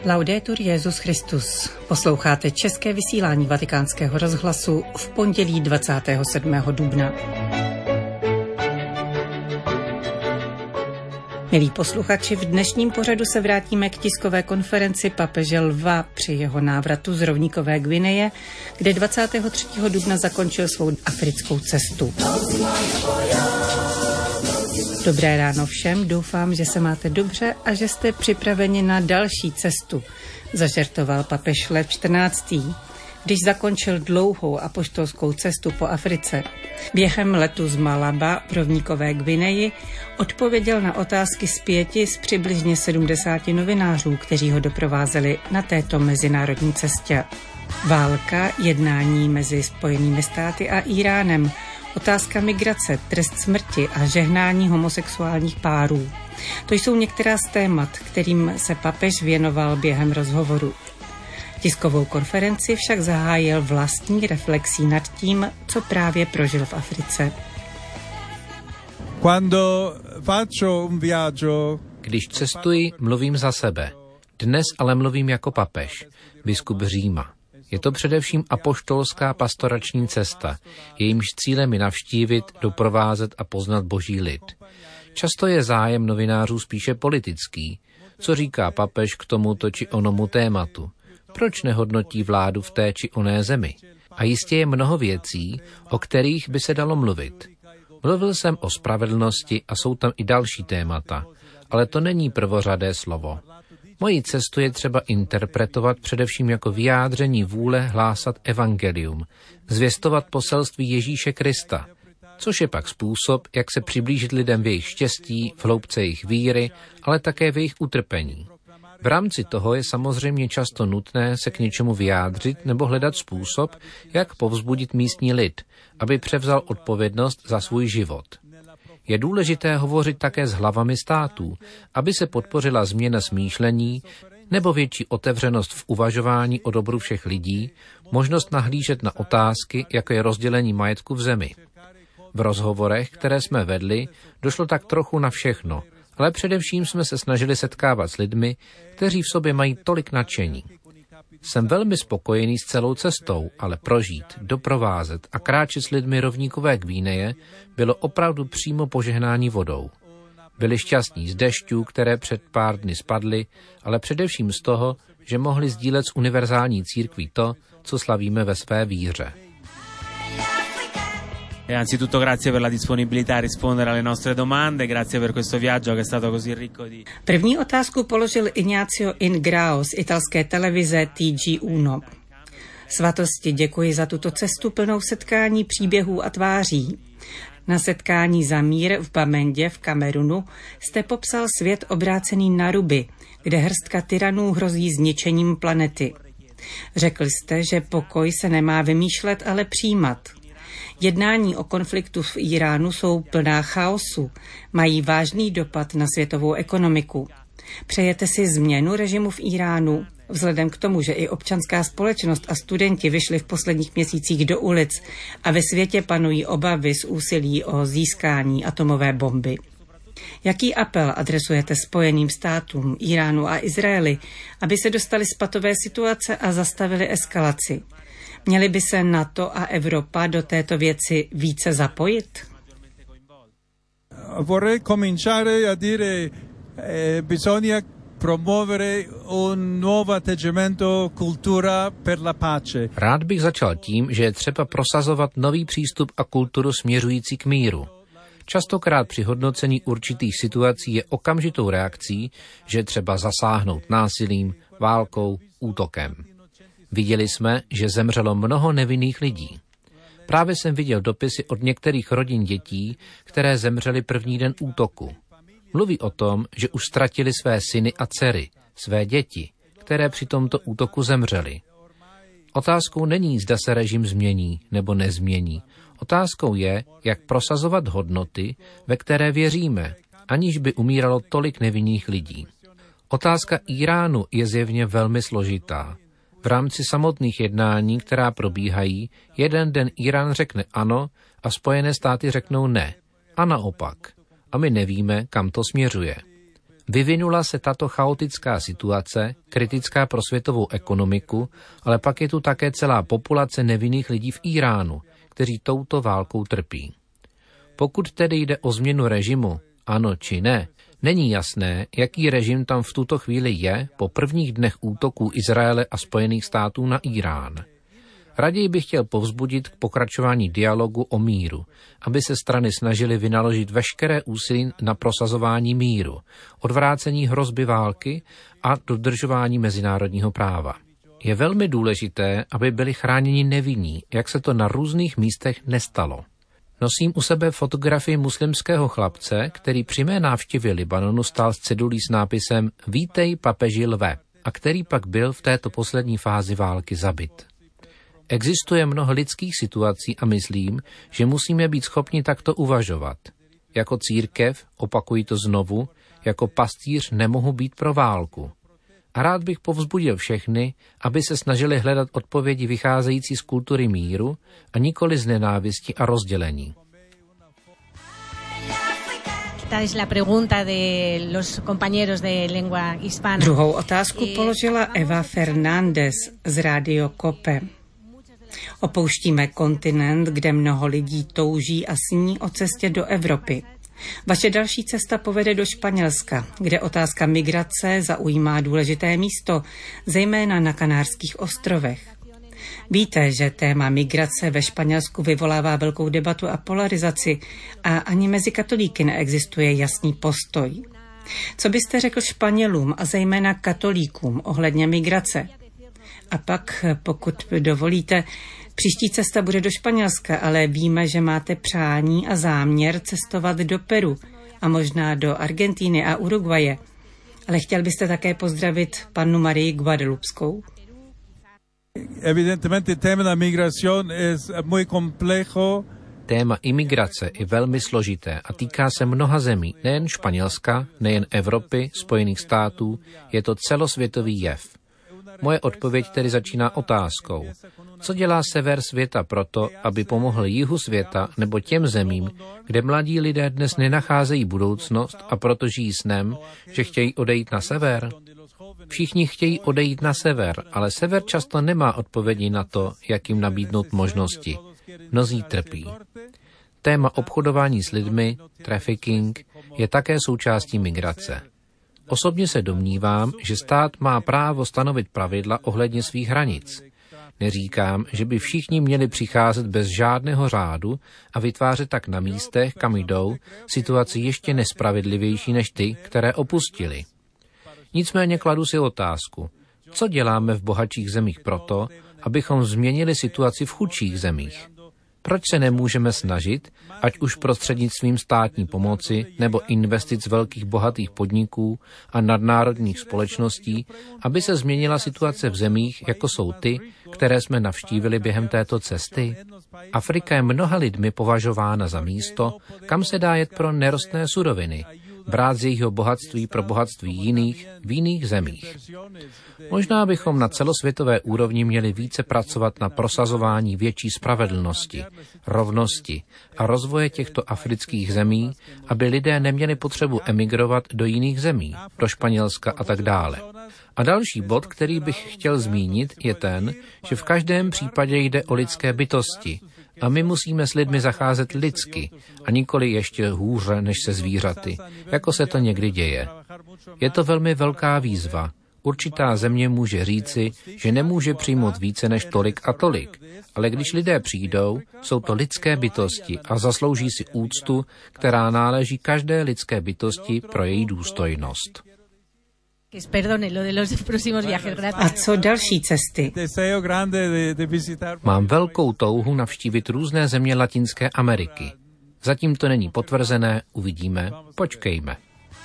Laudetur Jesus Christus. Posloucháte české vysílání Vatikánského rozhlasu v pondělí 27. dubna. Milí posluchači, v dnešním pořadu se vrátíme k tiskové konferenci papeže Lva při jeho návratu z rovníkové Guineje, kde 23. dubna zakončil svou africkou cestu. Dobré ráno všem, doufám, že se máte dobře a že jste připraveni na další cestu, zažertoval papež Lev XIV., když zakončil dlouhou apoštolskou cestu po Africe. Během letu z Malaba v rovníkové Guineji odpověděl na otázky z 5 z přibližně 70 novinářů, kteří ho doprovázeli na této mezinárodní cestě. Válka, jednání mezi Spojenými státy a Íránem, otázka migrace, trest smrti a žehnání homosexuálních párů. To jsou některá z témat, kterým se papež věnoval během rozhovoru. Tiskovou konferenci však zahájil vlastní reflexí nad tím, co právě prožil v Africe. Když cestuji, mluvím za sebe. Dnes ale mluvím jako papež, biskup Říma. Je to především apoštolská pastorační cesta, jejímž cílem je navštívit, doprovázet a poznat boží lid. Často je zájem novinářů spíše politický. Co říká papež k tomuto či onomu tématu? Proč nehodnotí vládu v té či oné zemi? A jistě je mnoho věcí, o kterých by se dalo mluvit. Mluvil jsem o spravedlnosti a jsou tam i další témata, ale to není prvořadé slovo. Moji cestu je třeba interpretovat především jako vyjádření vůle hlásat evangelium, zvěstovat poselství Ježíše Krista, což je pak způsob, jak se přiblížit lidem v jejich štěstí, v hloubce jejich víry, ale také v jejich utrpení. V rámci toho je samozřejmě často nutné se k něčemu vyjádřit nebo hledat způsob, jak povzbudit místní lid, aby převzal odpovědnost za svůj život. Je důležité hovořit také s hlavami států, aby se podpořila změna smýšlení nebo větší otevřenost v uvažování o dobru všech lidí, možnost nahlížet na otázky, jako je rozdělení majetku v zemi. V rozhovorech, které jsme vedli, došlo tak trochu na všechno, ale především jsme se snažili setkávat s lidmi, kteří v sobě mají tolik nadšení. Jsem velmi spokojený s celou cestou, ale prožít, doprovázet a kráčet s lidmi rovníkové Guineje bylo opravdu přímo požehnání vodou. Byli šťastní z dešťů, které před pár dny spadly, ale především z toho, že mohli sdílet s univerzální církví to, co slavíme ve své víře. Anzitutto grazie per la disponibilità a rispondere alle nostre domande, grazie per questo viaggio che è stato così ricco di... První otázku položil Ignacio Ingrao z italské televize TG1. Svatosti, děkuji za tuto cestu plnou setkání, příběhů a tváří. Na setkání za mír v Bamendě v Kamerunu jste popsal svět obrácený na ruby, kde hrstka tyranů hrozí zničením planety. Řekl jste, že pokoj se nemá vymýšlet, ale přijímat. Jednání o konfliktu v Íránu jsou plná chaosu, mají vážný dopad na světovou ekonomiku. Přejete si změnu režimu v Íránu? Vzhledem k tomu, že i občanská společnost a studenti vyšli v posledních měsících do ulic a ve světě panují obavy z úsilí o získání atomové bomby. Jaký apel adresujete Spojeným státům, Íránu a Izraeli, aby se dostali z patové situace a zastavili eskalaci? Měly by se NATO a Evropa do této věci více zapojit? Vorrei cominciare a dire bisogna promuovere un nuovo atteggiamento cultura per la pace. Rád bych začal tím, že je třeba prosazovat nový přístup a kulturu směřující k míru. Častokrát při hodnocení určitých situací je okamžitou reakcí, že je třeba zasáhnout násilím, válkou, útokem. Viděli jsme, že zemřelo mnoho nevinných lidí. Právě jsem viděl dopisy od některých rodin dětí, které zemřely první den útoku. Mluví o tom, že už ztratili své syny a dcery, své děti, které při tomto útoku zemřely. Otázkou není, zda se režim změní nebo nezmění. Otázkou je, jak prosazovat hodnoty, ve které věříme, aniž by umíralo tolik nevinných lidí. Otázka Íránu je zjevně velmi složitá. V rámci samotných jednání, která probíhají, jeden den Írán řekne ano a Spojené státy řeknou ne. A naopak. A my nevíme, kam to směřuje. Vyvinula se tato chaotická situace, kritická pro světovou ekonomiku, ale pak je tu také celá populace nevinných lidí v Íránu, kteří touto válkou trpí. Pokud tedy jde o změnu režimu, ano či ne, není jasné, jaký režim tam v tuto chvíli je po prvních dnech útoků Izraele a Spojených států na Írán. Raději bych chtěl povzbudit k pokračování dialogu o míru, aby se strany snažily vynaložit veškeré úsilí na prosazování míru, odvrácení hrozby války a dodržování mezinárodního práva. Je velmi důležité, aby byli chráněni nevinní, jak se to na různých místech nestalo. Nosím u sebe fotografii muslimského chlapce, který při mé návštěvě Libanonu stál s cedulí s nápisem Vítej papeži lve, a který pak byl v této poslední fázi války zabit. Existuje mnoho lidských situací a myslím, že musíme být schopni takto uvažovat. Jako církev, opakuji to znovu, jako pastýř nemohu být pro válku. A rád bych povzbudil všechny, aby se snažili hledat odpovědi vycházející z kultury míru a nikoli z nenávisti a rozdělení. Druhou otázku položila Eva Fernández z Radio Cope. Opouštíme kontinent, kde mnoho lidí touží a sní o cestě do Evropy. Vaše další cesta povede do Španělska, kde otázka migrace zaujímá důležité místo, zejména na Kanárských ostrovech. Víte, že téma migrace ve Španělsku vyvolává velkou debatu a polarizaci a ani mezi katolíky neexistuje jasný postoj. Co byste řekl Španělům a zejména katolíkům ohledně migrace? A pak, pokud dovolíte, příští cesta bude do Španělska, ale víme, že máte přání a záměr cestovat do Peru a možná do Argentiny a Uruguaye. Ale chtěl byste také pozdravit pannu Marii Guadalupskou? Evidentemente tema de migración es muy complejo. Téma imigrace je velmi složité a týká se mnoha zemí, nejen Španělska, nejen Evropy, Spojených států, je to celosvětový jev. Moje odpověď tedy začíná otázkou. Co dělá sever světa proto, aby pomohl jihu světa nebo těm zemím, kde mladí lidé dnes nenacházejí budoucnost a proto žijí snem, že chtějí odejít na sever? Všichni chtějí odejít na sever, ale sever často nemá odpovědi na to, jak jim nabídnout možnosti. Mnozí trpí. Téma obchodování s lidmi, trafficking, je také součástí migrace. Osobně se domnívám, že stát má právo stanovit pravidla ohledně svých hranic. Neříkám, že by všichni měli přicházet bez žádného řádu a vytvářet tak na místech, kam jdou, situaci ještě nespravedlivější než ty, které opustili. Nicméně kladu si otázku, co děláme v bohatších zemích proto, abychom změnili situaci v chudších zemích? Proč se nemůžeme snažit, ať už prostřednictvím státní pomoci nebo investic velkých bohatých podniků a nadnárodních společností, aby se změnila situace v zemích, jako jsou ty, které jsme navštívili během této cesty? Afrika je mnoha lidmi považována za místo, kam se dá jet pro nerostné suroviny, brát z jejího bohatství pro bohatství jiných v jiných zemích. Možná bychom na celosvětové úrovni měli více pracovat na prosazování větší spravedlnosti, rovnosti a rozvoje těchto afrických zemí, aby lidé neměli potřebu emigrovat do jiných zemí, do Španělska a tak dále. A další bod, který bych chtěl zmínit, je ten, že v každém případě jde o lidské bytosti, a my musíme s lidmi zacházet lidsky a nikoli ještě hůře než se zvířaty, jako se to někdy děje. Je to velmi velká výzva. Určitá země může říci, že nemůže přijmout více než tolik a tolik, ale když lidé přijdou, jsou to lidské bytosti a zaslouží si úctu, která náleží každé lidské bytosti pro její důstojnost. A co další cesty? Mám velkou touhu navštívit různé země Latinské Ameriky. Zatím to není potvrzené, uvidíme, počkejme.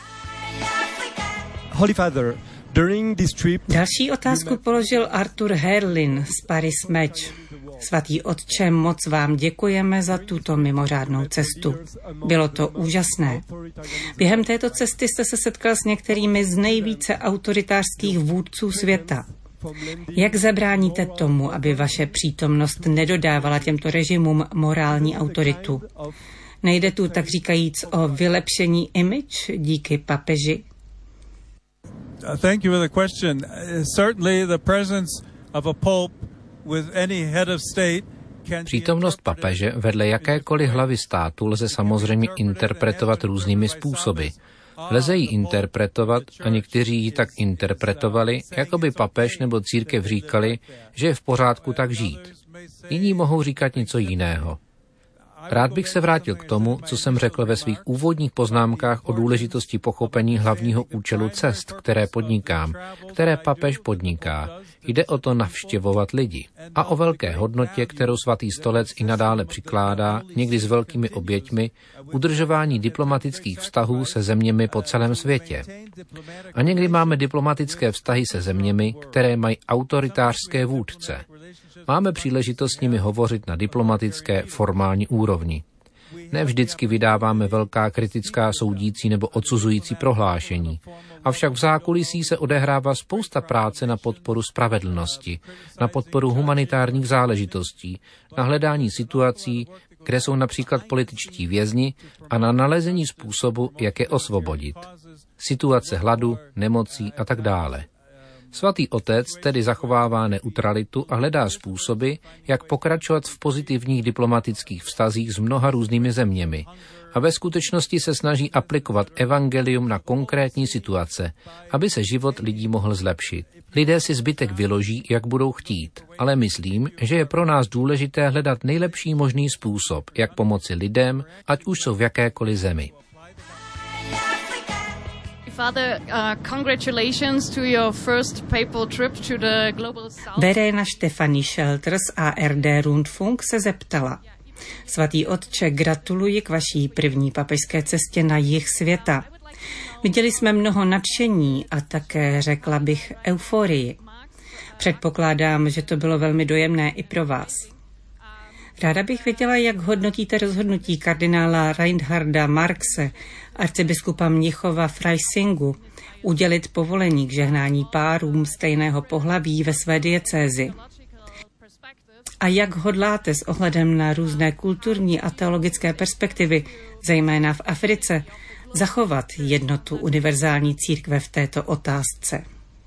Další otázku položil Artur Herlin z Paris Match. Svatý otče, moc vám děkujeme za tuto mimořádnou cestu. Bylo to úžasné. Během této cesty jste se setkal s některými z nejvíce autoritářských vůdců světa. Jak zabráníte tomu, aby vaše přítomnost nedodávala těmto režimům morální autoritu? Nejde tu tak říkajíc o vylepšení image díky papeži? Thank you for the question. Certainly the presence of a pope with any head of state. Přítomnost papeže vedle jakékoliv hlavy státu lze samozřejmě interpretovat různými způsoby. Lze ji interpretovat a někteří ji tak interpretovali, jako by papež nebo církev říkali, že je v pořádku tak žít. Jiní mohou říkat něco jiného. Rád bych se vrátil k tomu, co jsem řekl ve svých úvodních poznámkách o důležitosti pochopení hlavního účelu cest, které podnikám, které papež podniká. Jde o to navštěvovat lidi a o velké hodnotě, kterou Svatý stolec i nadále přikládá, někdy s velkými oběťmi, udržování diplomatických vztahů se zeměmi po celém světě. A někdy máme diplomatické vztahy se zeměmi, které mají autoritářské vůdce. Máme příležitost s nimi hovořit na diplomatické formální úrovni. Ne vždycky vydáváme velká kritická soudící nebo odsuzující prohlášení, avšak v zákulisí se odehrává spousta práce na podporu spravedlnosti, na podporu humanitárních záležitostí, na hledání situací, kde jsou například političtí vězni a na nalezení způsobu, jak je osvobodit. Situace hladu, nemocí a tak dále. Svatý otec tedy zachovává neutralitu a hledá způsoby, jak pokračovat v pozitivních diplomatických vztazích s mnoha různými zeměmi a ve skutečnosti se snaží aplikovat evangelium na konkrétní situace, aby se život lidí mohl zlepšit. Lidé si zbytek vyloží, jak budou chtít, ale myslím, že je pro nás důležité hledat nejlepší možný způsob, jak pomoci lidem, ať už jsou v jakékoliv zemi. Father, congratulations to your first papal trip to the Global South. Verena Stefanie Schelter z ARD Rundfunk se zeptala: Svatý otče, gratuluji k vaší první papežské cestě na jih světa. Viděli jsme mnoho nadšení a také, řekla bych, euforii. Předpokládám, že to bylo velmi dojemné i pro vás. Ráda bych věděla, jak hodnotíte rozhodnutí kardinála Reinharda Marxe, arcibiskupa Mnichova Freisingu, udělit povolení k žehnání párům stejného pohlaví ve své diecézi. A jak hodláte s ohledem na různé kulturní a teologické perspektivy, zejména v Africe, zachovat jednotu univerzální církve v této otázce?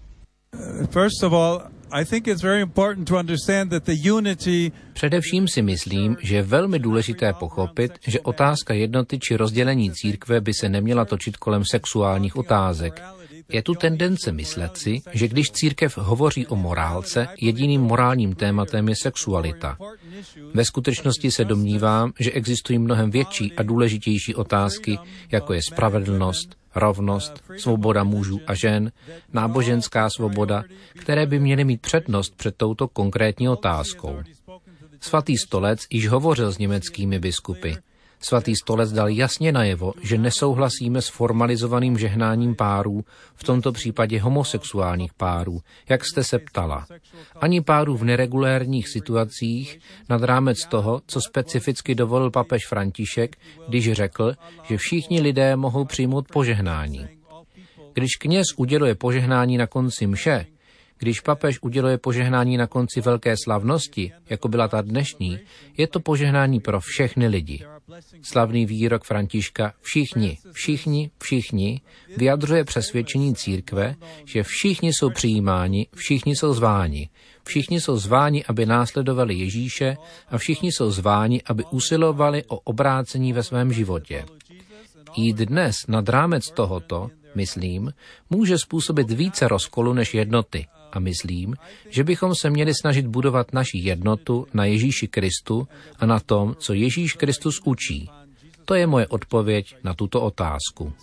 Především si myslím, že je velmi důležité pochopit, že otázka jednoty či rozdělení církve by se neměla točit kolem sexuálních otázek. Je tu tendence myslet si, že když církev hovoří o morálce, jediným morálním tématem je sexualita. Ve skutečnosti se domnívám, že existují mnohem větší a důležitější otázky, jako je spravedlnost, rovnost, svoboda mužů a žen, náboženská svoboda, které by měly mít přednost před touto konkrétní otázkou. Svatý stolec již hovořil s německými biskupy. Svatý stolec dal jasně najevo, že nesouhlasíme s formalizovaným žehnáním párů, v tomto případě homosexuálních párů, jak jste se ptala. Ani párů v neregulérních situacích nad rámec toho, co specificky dovolil papež František, když řekl, že všichni lidé mohou přijmout požehnání. Když kněz uděluje požehnání na konci mše, když papež uděluje požehnání na konci velké slavnosti, jako byla ta dnešní, je to požehnání pro všechny lidi. Slavný výrok Františka všichni vyjadřuje přesvědčení církve, že všichni jsou přijímáni, všichni jsou zváni. Všichni jsou zváni, aby následovali Ježíše a všichni jsou zváni, aby usilovali o obrácení ve svém životě. Jít dnes nad rámec tohoto, myslím, může způsobit více rozkolu než jednoty. A myslím, že bychom se měli snažit budovat naši jednotu na Ježíši Kristu a na tom, co Ježíš Kristus učí. To je moje odpověď na tuto otázku.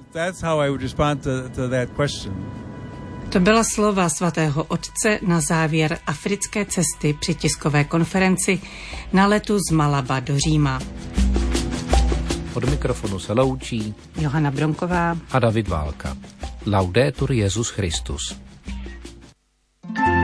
To byla slova svatého otce na závěr africké cesty při tiskové konferenci na letu z Malaba do Říma. Od mikrofonu se loučí Johana Bronková a David Válka. Laudetur Jesus Christus.